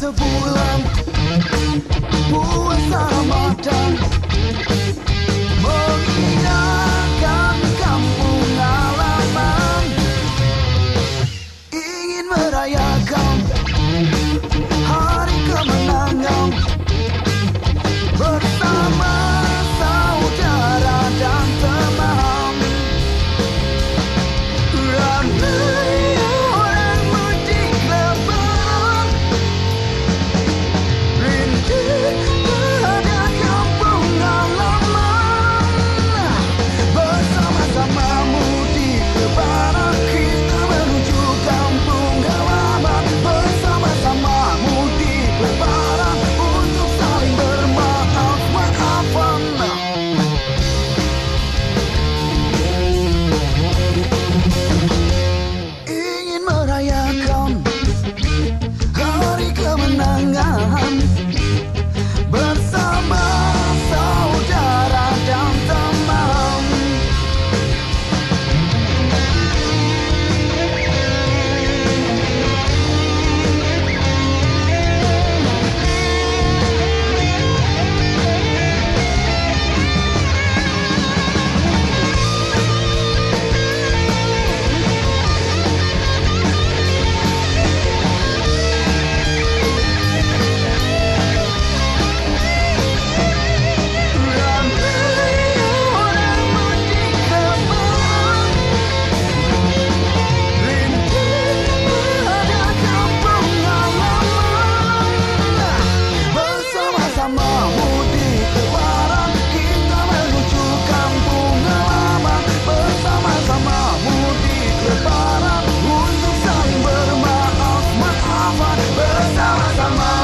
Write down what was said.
sebulan puasa Ramadan, mengingatkan kampung halaman, ingin merayakan hari kemenangan bersama saudara dan teman. Ramai orang mudik lebaran, rindu pada kampung halaman. Bersama-sama mudik lebaran, kita menuju kampung halaman. Bersama-sama mudik lebaran untuk saling bermaaf-maafan. Ingin merayakan hari kemenangan bersama saudara dan teman. Bersama mudik lebaran, kita menuju kampung halaman. Bersama-sama mudik lebaran untuk saling bermaaf-maafan. Bersama-sama